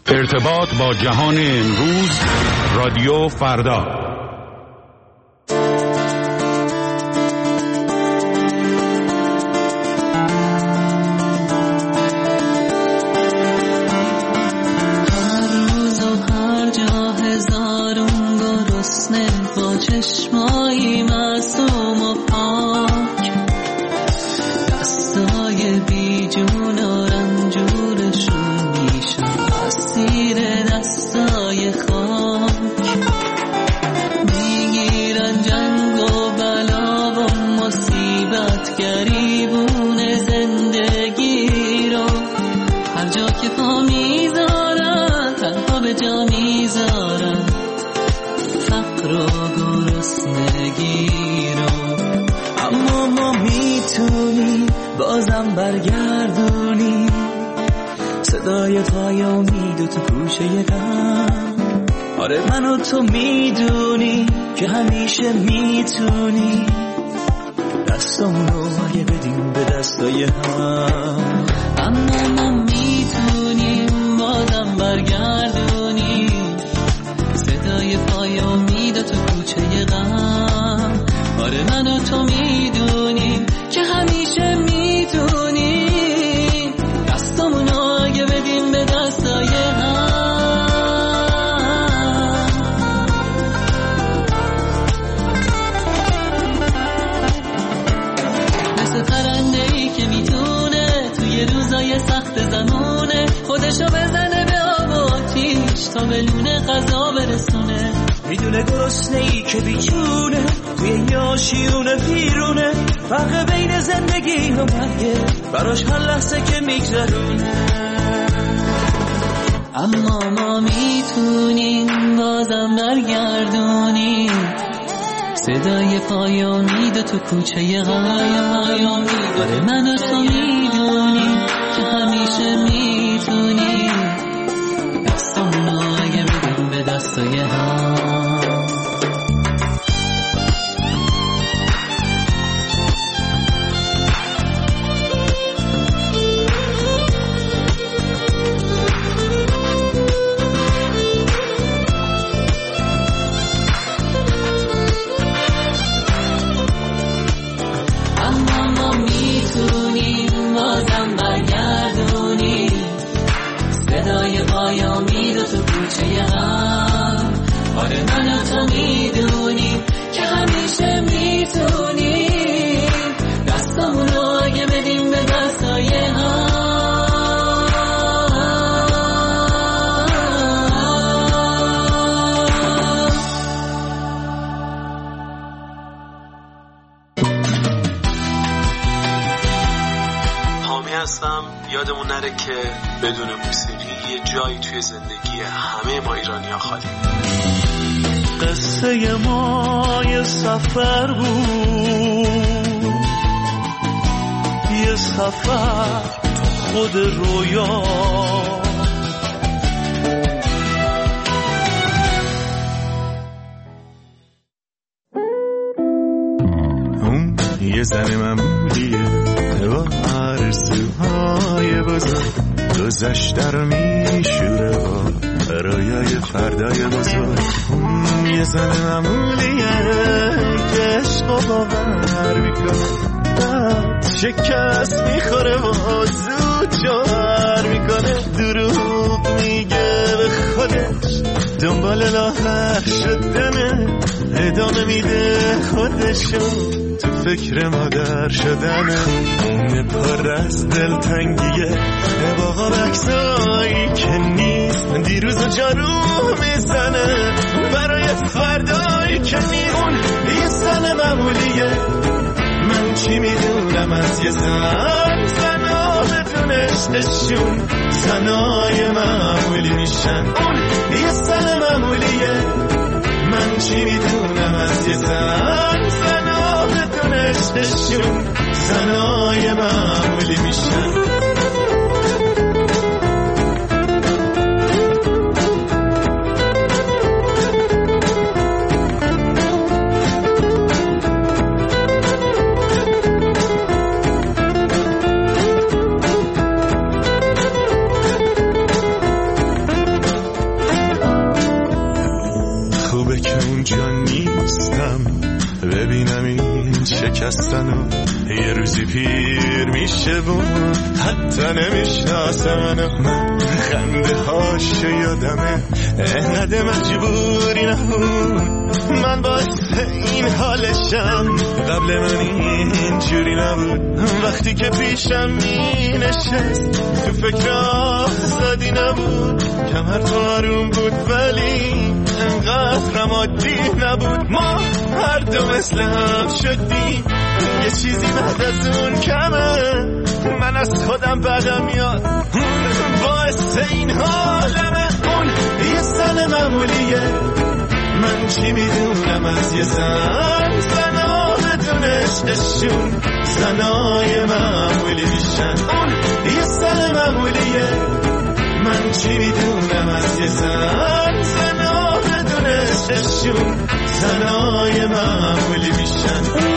ارتباط با جهان امروز، رادیو فردا. هر روز و هر جا هزارون گرسنه با چشمایی معصوم و پاک، دستای بیجون و رنجورشون میشن اسیر دستای خاک، میگیرن جنگ و بلا و مصیبت گریبون زندگی رو، هر جا که پا میذارن تنها به جا میذارن فقر و گرسنگی رو. اما ما میتونیم بازم برگردونیم صدای پای امید و تو کوچه غم. آره من و تو میدونی که همیشه میتونی دستامونو اگه بدیم به دستای هم. اما ما میتونیم بازم برگردونیم صدای پای امید و تو کوچه غم. آره من و تو میدونیم که همیشه میتونیم دستامونو اگه بدیم به دستای هم. مثل پرنده‌ای که میتونه توی روزای سخت زمونه خودشو بزنه به آب و آتیش تا به لونه غذا برسونه. میدونه گرسنه‌ای که بیچونه توی یاشیونه پیرونه، فرق بین زندگی و مرگه براش هر لحظه که میگذرونه. اما ما میتونیم بازم برگردونیم صدای پای امید تو کوچه غم. آره من و تو میدونیم که همیشه میتونیم دستامونو اگه بدیم به دستای هم. بازم برگردونی صدای پای امید و تو کوچه غم. آره من و تو میدونیم که همیشه میتونیم دستامونو اگه بدیم به دستای هم. هستم. یادمون نره که بدون موسیقی یه جایی توی زندگی همه ما ایرانی‌ها خالی. قصه ما یه سفر بود، یه سفر تو خود رویا، اون یه زن معمولیه با آرزوهای بزرگ، گذشته رو میشوره با رویای فردای بزرگ. یه زن معمولیه که عشق و باور میکنه، بعد شکست میخوره و زود جوهر میکنه، دروغ میگه به خودش، دنبال لاغر شدنه، ادامه میده خودشو تو فکر مادر شدنه. اون پر از دلتنگیه باقا بکسایی که نیست، دیروز و جارو میزنه برای فردایی که نیست. اون یه زن معمولیه، من چی میدونم از یه زن، زنا بدون عشقشون زنای معمولی میشن. اون یه زن معمولیه، من چی میدونم از یه زن، زنا بدون عشقشون زنای معمولی میشن. شکستن و یه روزی پیر میشه و حتی نمیشناسه من خنده هاش یادمه انقدر مجبوری نبود من باعث این حالشم قبل من اینجوری نبود وقتی که پیشم می نشست تو فکر آزادی نبود کمر تو آروم بود ولی انقدر عادی نبود ما هر دو مثل هم شدیم یه چیزی بعد از اون کمه من از خودم بدم میاد باعث این حالمه اون یه زن معمولیه من چی میدونم از یه زن زنها بدون عشقشون زنای معمولی میشن اون یه زن معمولیه من چی میدونم از یه زن زنها بدون عشقشون زنای معمولی میشن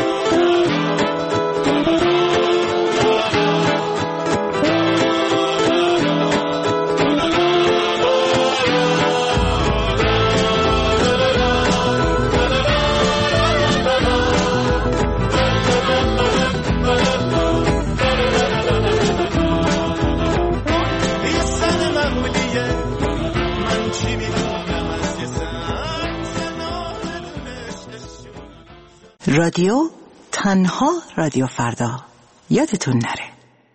رادیو تنها رادیو فردا یادتون نره.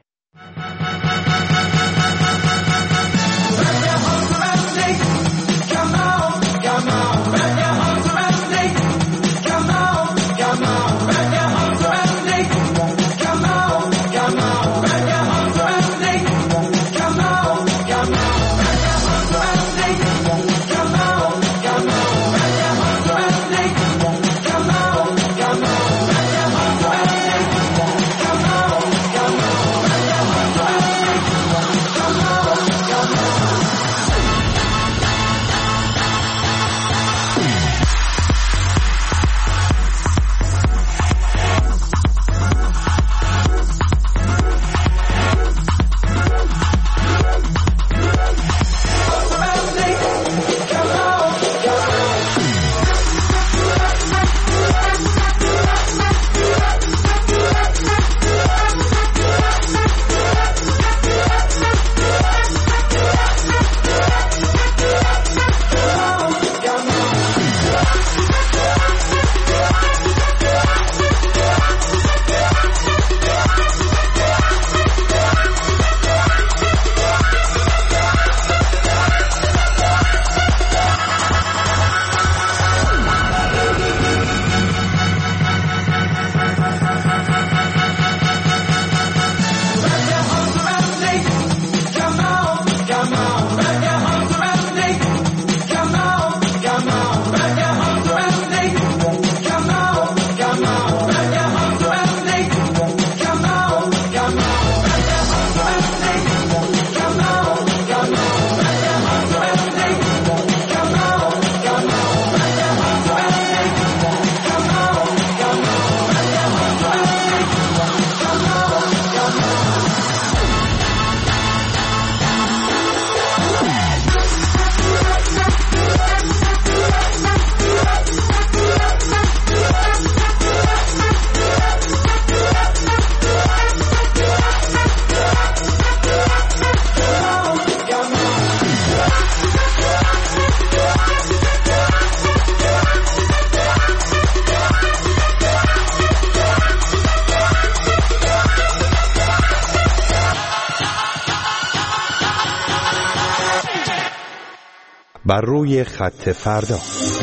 بر روی خط فردا.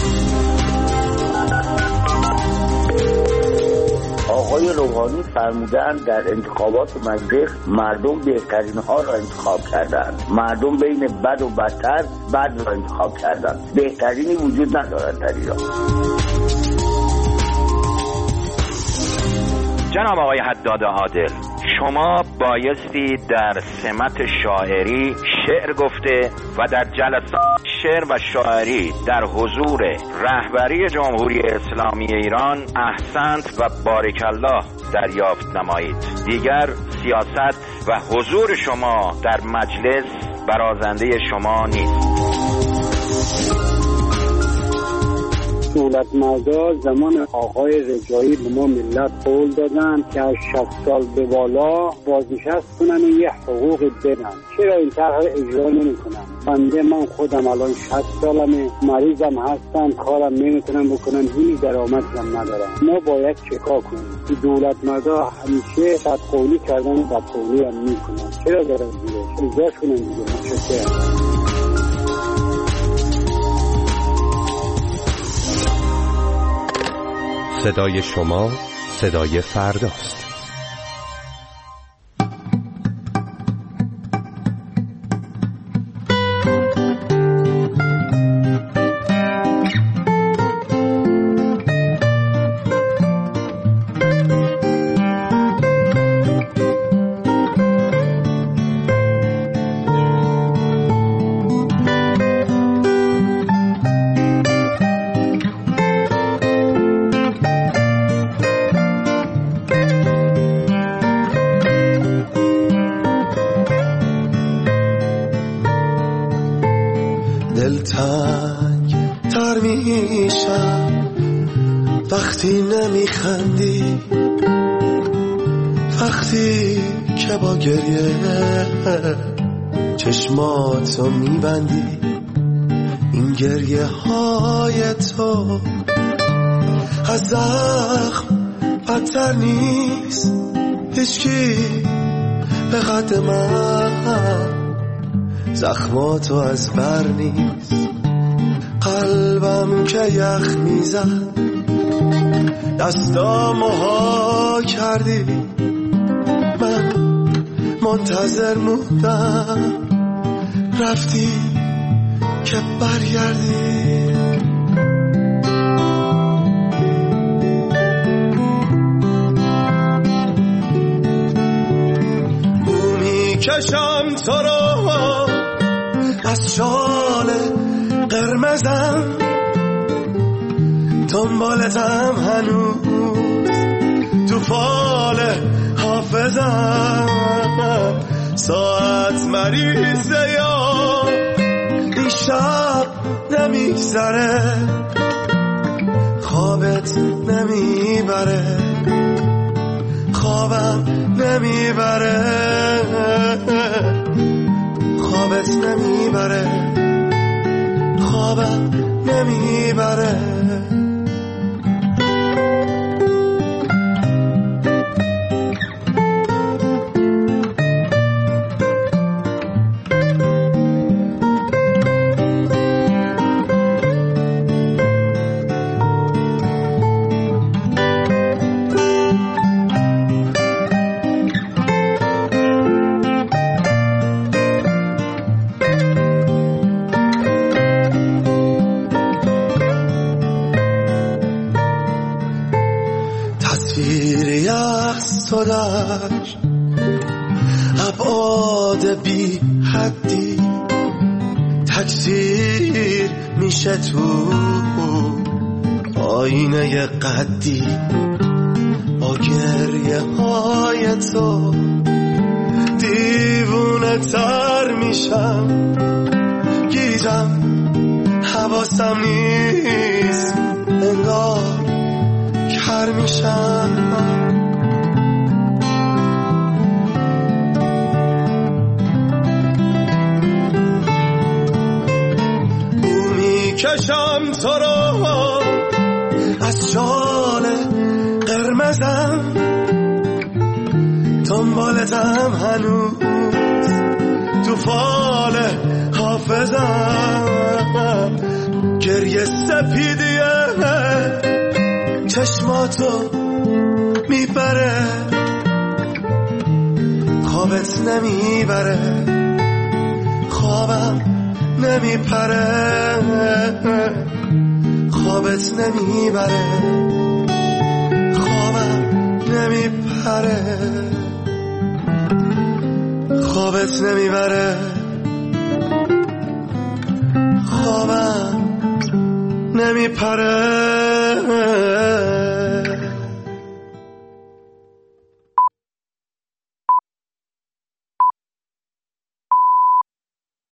آقای روحانی فرمودن در انتخابات مجلس مردم بهترین ها را انتخاب کردند. مردم بین بد و بدتر بد را انتخاب کردند. بهترینی وجود ندارد در ایران. جناب آقای حداد عادل، شما بایستی در سمت شاعری شعر گفته و در جلسات شعر و شاعری در حضور رهبری جمهوری اسلامی ایران احسنت و بارک الله دریافت نمایید. دیگر سیاست و حضور شما در مجلس برازنده شما نیست. دولت مردا زمان آقای رجایی به ما ملت قول دادن که از 60 سال به بالا بازنشست کنن و یه حقوق بدن. چرا این طرح اجرا نمی‌کنن؟ بنده من خودم الان 60 سالمه، مریضم هستم، کارم نمیتونم بکنم، هیچ درآمدی هم ندارم. ما باید چیکار کنیم؟ دولت مردا همیشه بدقولی کردن و بدقولی هم میکنن. چرا دارن دیگه؟ اجراش کنن دیگه. متشکرم. صدای شما صدای فرداست. دلتنگ تر میشم وقتی نمیخندی، وقتی که با گریه چشماتو میبندی. این گریه های تو از زخم بدتر نیست، هیچکی به قد من زخماتو از بر نیست. قلبم که یخ میزد دستامو ها کردی، من منتظر موندم رفتی که برگردی. بو میکشم تو رو از شال قرمزم، دنبالتم هنوز تو فال حافظم. ساعت مریضه یا این شب نمیگذره، خوابت نمیبره، خوابم نمیبره، خوابت نمیبره، خوابم نمیبره. تصویری از تو در ابعاد بی حدی تکثیر میشه تو آینه قدی. با گریه های تو دیوونه تر میشم، گیرم حواسم نیست، انگار کر میشم. بو میکشم تو رو از شال قرمزم، دنبالتم هنوز تو فال حافظم. گریه سپیدیه چشماتو میبره، خوابت نمیبره، خوابم نمیپره، خوابت نمیبره، خوابم نمیپره، خوابت نمیبره، خوابم نمیپره.